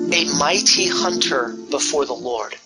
a mighty hunter before the Lord.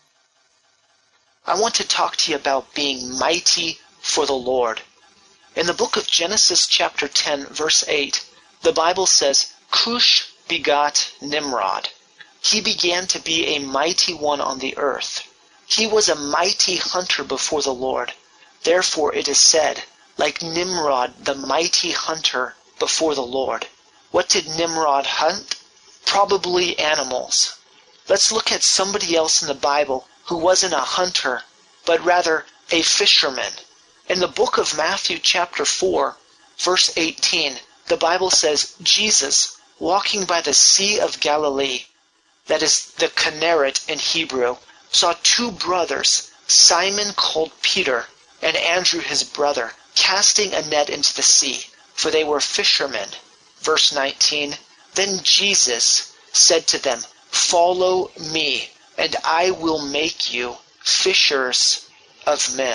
I want to talk to you about being mighty for the Lord. In the book of Genesis chapter 10, verse 8, the Bible says, Cush begot Nimrod. He began to be a mighty one on the earth. He was a mighty hunter before the Lord. Therefore it is said, like Nimrod, the mighty hunter before the Lord. What did Nimrod hunt? Probably animals. Let's look at somebody else in the Bible who wasn't a hunter, but rather a fisherman. In the book of Matthew chapter 4, verse 18, the Bible says, Jesus, walking by the Sea of Galilee, that is the Kinneret in Hebrew, saw two brothers, Simon called Peter, and Andrew his brother, casting a net into the sea, for they were fishermen. Verse 19, Then Jesus said to them, Follow me, and I will make you fishers of men.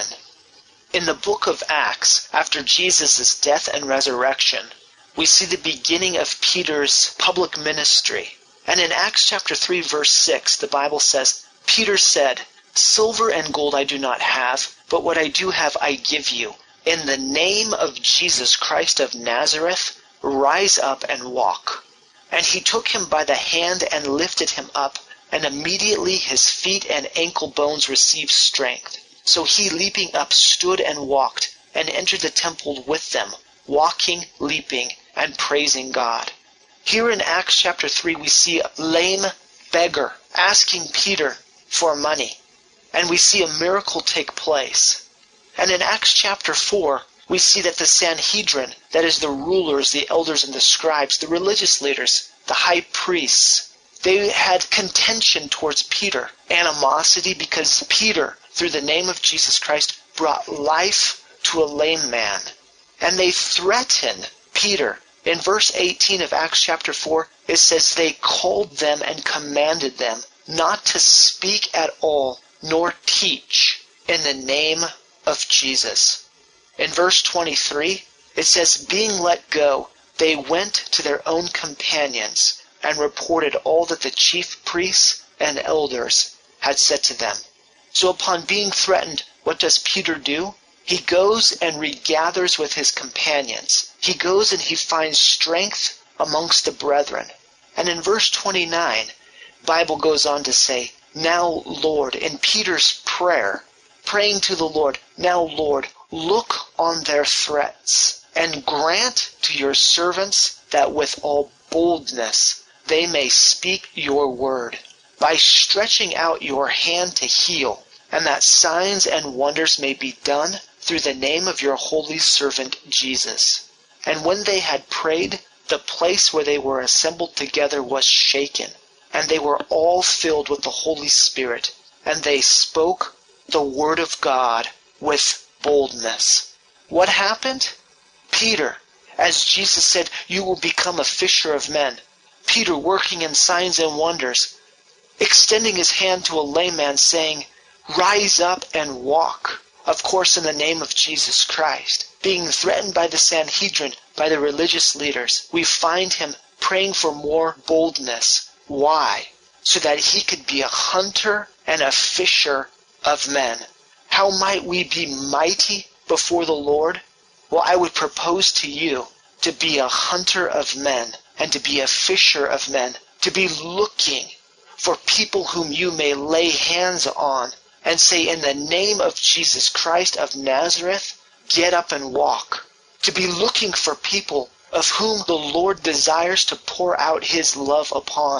In the book of Acts, after Jesus' death and resurrection, we see the beginning of Peter's public ministry. And in Acts chapter 3, verse 6, the Bible says, Peter said, Silver and gold I do not have, but what I do have I give you. In the name of Jesus Christ of Nazareth, rise up and walk. And he took him by the hand and lifted him up, and immediately his feet and ankle bones received strength. So he, leaping up, stood and walked, and entered the temple with them, walking, leaping, and praising God. Here in Acts chapter 3, we see a lame beggar asking Peter for money, and we see a miracle take place. And in Acts chapter 4, we see that the Sanhedrin, that is the rulers, the elders, and the scribes, the religious leaders, the high priests, they had contention towards Peter, animosity, because Peter, through the name of Jesus Christ, brought life to a lame man. And they threaten Peter. In verse 18 of Acts chapter 4, it says, They called them and commanded them not to speak at all, nor teach in the name of Jesus. In verse 23, it says, Being let go, they went to their own companions and reported all that the chief priests and elders had said to them. So upon being threatened, what does Peter do? He goes and regathers with his companions. He goes and he finds strength amongst the brethren. And in verse 29, the Bible goes on to say, Now, Lord, in Peter's prayer, praying to the Lord, Now, Lord, look on their threats, and grant to your servants that with all boldness they may speak your word, by stretching out your hand to heal, and that signs and wonders may be done through the name of your holy servant Jesus. And when they had prayed, the place where they were assembled together was shaken, and they were all filled with the Holy Spirit, and they spoke the word of God with boldness. What happened? Peter, as Jesus said, you will become a fisher of men. Peter, working in signs and wonders, extending his hand to a lame man, saying, Rise up and walk. Of course, in the name of Jesus Christ. Being threatened by the Sanhedrin, by the religious leaders, we find him praying for more boldness. Why? So that he could be a hunter and a fisher of men. How might we be mighty before the Lord? Well, I would propose to you to be a hunter of men and to be a fisher of men, to be looking for people whom you may lay hands on and say, in the name of Jesus Christ of Nazareth, get up and walk. To be looking for people of whom the Lord desires to pour out his love upon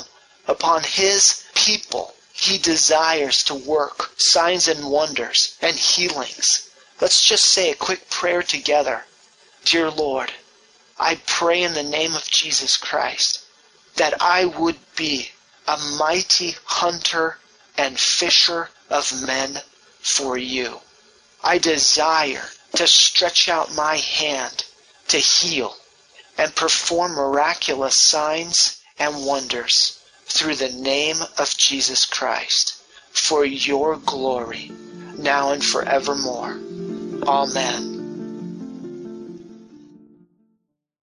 his people. He desires to work signs and wonders and healings. Let's just say a quick prayer together. Dear Lord, I pray in the name of Jesus Christ that I would be a mighty hunter and fisher of men for you. I desire to stretch out my hand to heal and perform miraculous signs and wonders through the name of Jesus Christ, for your glory, now and forevermore. Amen.